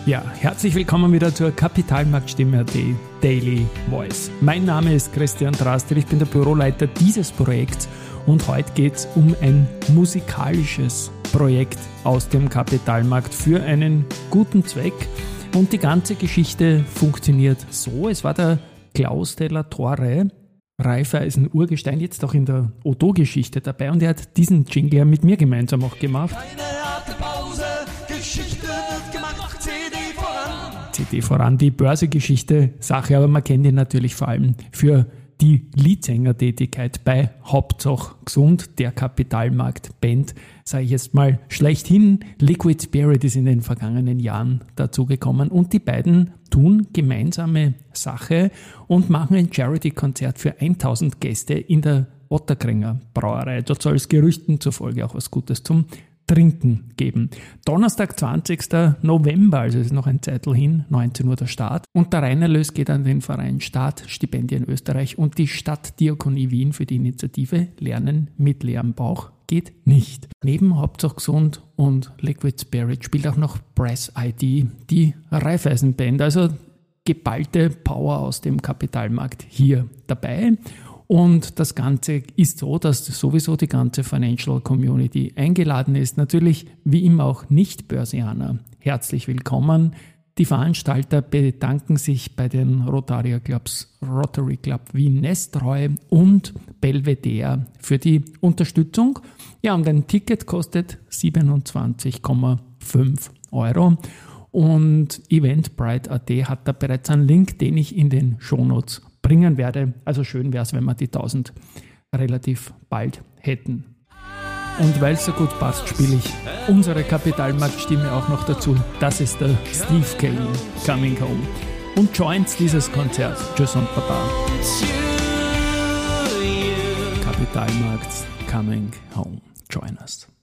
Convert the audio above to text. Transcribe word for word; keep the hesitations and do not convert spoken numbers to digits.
Ja, herzlich willkommen wieder zur Kapitalmarktstimme.at Daily Voice. Mein Name ist Christian Drastil, ich bin der Büroleiter dieses Projekts und heute geht es um ein musikalisches Projekt aus dem Kapitalmarkt für einen guten Zweck. Und die ganze Geschichte funktioniert so, es war der Klaus de la Torre, Raiffeisen Urgestein, jetzt auch in der Odo-Geschichte dabei, und er hat diesen Jingle mit mir gemeinsam auch gemacht. Keine harte Pause, Geschichte wird gemacht, C D voran. C D voran, die Börsegeschichte Sache, aber man kennt ihn natürlich vor allem für die Leadsänger-Tätigkeit bei Hauptsache Gesund, der Kapitalmarkt-Band, sage ich jetzt mal schlechthin. Liquid Spirit ist in den vergangenen Jahren dazugekommen und die beiden tun gemeinsame Sache und machen ein Charity-Konzert für tausend Gäste in der Ottakringer Brauerei. Dort soll es Gerüchten zufolge auch was Gutes zum Trinken geben. Donnerstag, zwanzigster November, also ist noch ein Zeitl hin, neunzehn Uhr der Start. Und der Reinerlös geht an den Verein Staat, Stipendien Österreich und die Stadtdiakonie Wien für die Initiative Lernen mit leerem Bauch geht nicht. Neben Hauptsache Gesund und Liquid Spirit spielt auch noch Brass I D, die Raiffeisen-Band, also geballte Power aus dem Kapitalmarkt hier dabei. Und das Ganze ist so, dass sowieso die ganze Financial Community eingeladen ist. Natürlich wie immer auch Nicht-Börsianer herzlich willkommen. Die Veranstalter bedanken sich bei den Rotarier Clubs Rotary Club Wien Nestreu und Belvedere für die Unterstützung. Ja, und ein Ticket kostet siebenundzwanzig Komma fünf Euro. Und Eventbrite Punkt at hat da bereits einen Link, den ich in den Shownotes bringen werde. Also schön wäre es, wenn wir die tausend relativ bald hätten. Und weil es so gut passt, spiele ich unsere Kapitalmarktstimme auch noch dazu. Das ist der Steve Kane, Coming Home. Und joint dieses Konzert. Tschüss und Baba. Kapitalmarkt, Coming Home. Join us.